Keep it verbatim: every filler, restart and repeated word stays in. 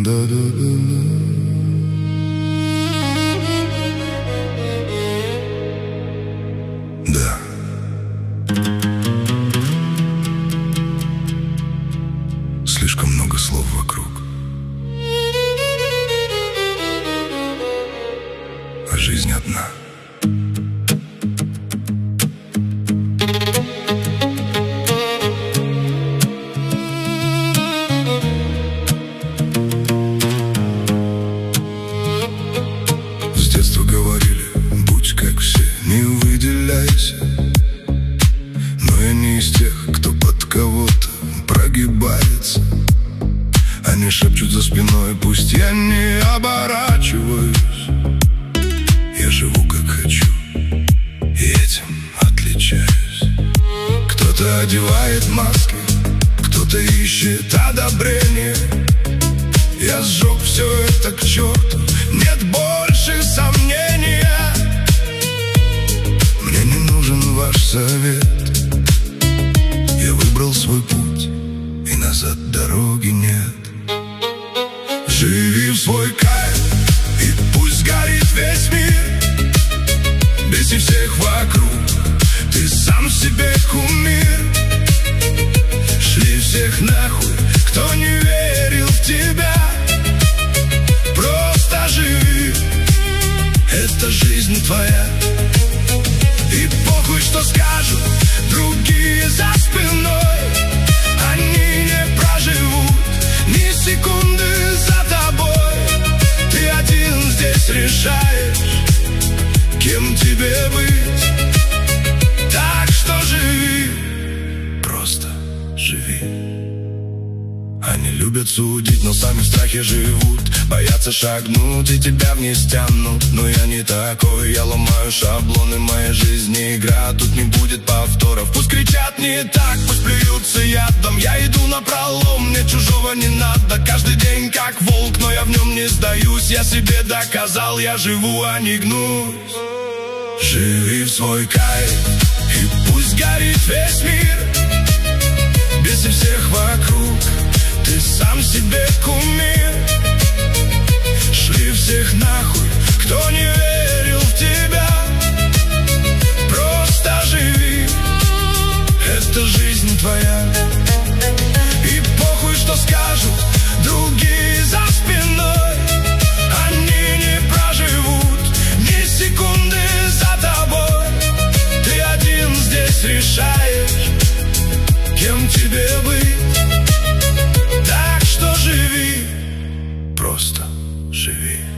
Да. Слишком много слов вокруг, а жизнь одна. С детства говорили: будь как все, не выделяйся. Но я не из тех, кто под кого-то прогибается. Они шепчут за спиной, пусть я не оборачиваюсь. Я живу как хочу, и этим отличаюсь. Кто-то одевает маски, кто-то ищет одобрение. Я сжег все это к черту, нет больше сомнения. Мне не нужен ваш совет. Я выбрал свой путь, и назад дороги нет. Живи в свой кайф, и пусть горит весь мир. Беси всех вокруг, ты сам себе кумир. Шли всех нахуй, кто не верил в тебя. Просто живи, это жизнь твоя. И похуй, что скажут другие за спиной. Они не проживут ни секунды за тобой. Ты один здесь решаешь, кем тебе быть. Так что живи, просто живи. Они любят судить, но сами в страхе живут. Боятся шагнуть и тебя вниз тянут. Но я не такой, я ломаю шаблоны. Моя жизнь не игра, тут не будет повторов. Пусть кричат не так, пусть плюются ядом. Я иду напролом, мне чужого не надо. Каждый день как волк, но я в нем не сдаюсь. Я себе доказал, я живу, а не гнусь. Живи в свой кайф, и пусть горит весь мир. Беси всех вокруг, ты сам себе кумир. Шли всех нахуй, кто не верил в тебя. Просто живи, это жизнь твоя. И похуй, что скажут другие за спиной. Они не проживут ни секунды за тобой. Ты один здесь решаешь, кем тебе быть. Так что живи, просто живи.